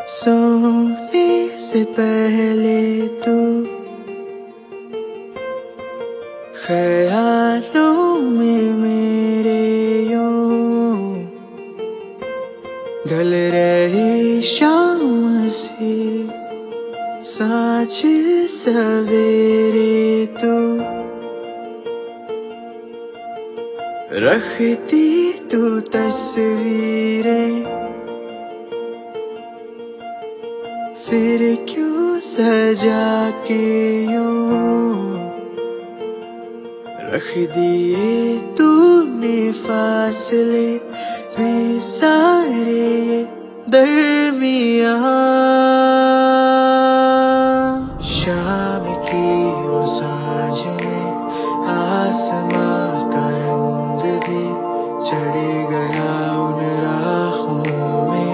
सोने से पहले तू ख्यालों में मेरे यूं ढल रही शाम से साँझ सवेरे तू रखती तू तस्वीरें फिर क्यों सजा के यूं रख दिए तूने फासले भी सारे दरमियां। शाम की वो सांझ में आसमां का रंग भी चढ़ गया उन राहों में।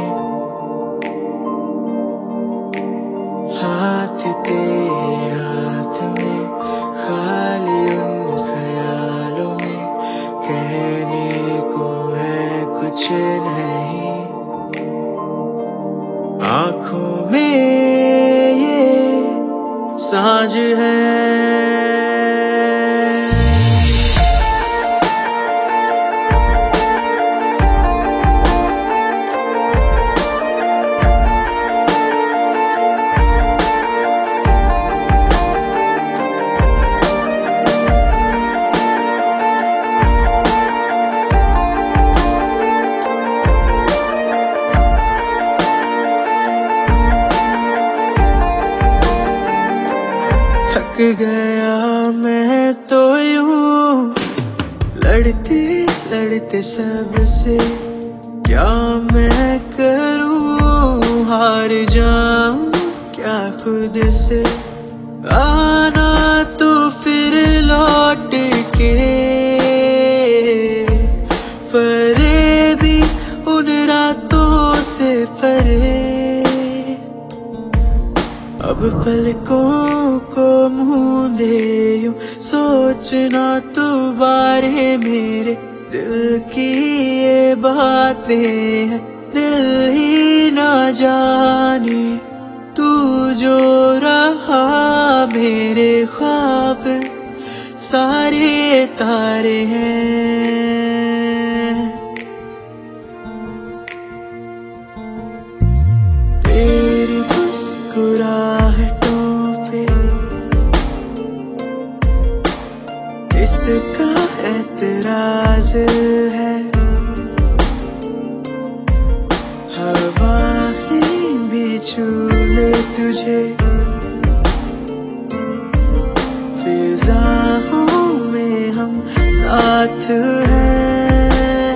हाथ तेरे हाथ में खाली उन ख्यालों में कहने को है कुछ नहीं। आँखों में ये सांझ है। थक गया मैं तो यूं लड़ते लड़ते सबसे। क्या मैं करूं हार जाऊं क्या खुद से। आना तो फिर लौट के परे भी उन रातों से परे। अब पलकों को मुँह दे यूं सोचना तू बारे मेरे दिल की ये बातें हैं दिल ही ना जाने। तू जो रहा मेरे ख्वाब सारे तारे हैं। तेरी मुस्कुराहटों पे इसका एतराज है। हवाएं भी छू ले तुझे फिजाओं में हम साथ हैं।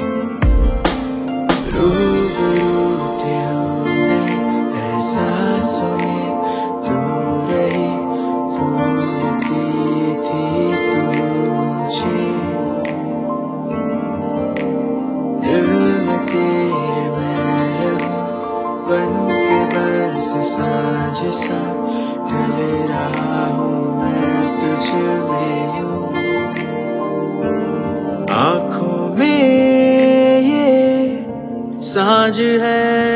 रूबरू थे हमने एहसासों में तू रही ढूंढती थी तू मुझे। दिल में तेरे मैं रहूं बन के बस सांझ सा ढल रहा हूँ मैं तुझ में यूं। आँखों में ये सांझ है।